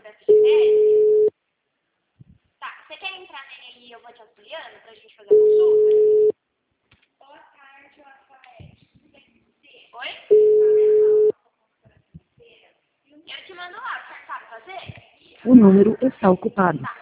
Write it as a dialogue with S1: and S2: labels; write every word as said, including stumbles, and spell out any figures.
S1: dessa genética? Tá, você quer entrar nele aí e eu vou te auxiliando pra gente fazer a consulta? Boa tarde, Rafael. Oi? Eu te mando lá, você sabe fazer?
S2: O número está ocupado.
S1: Tá.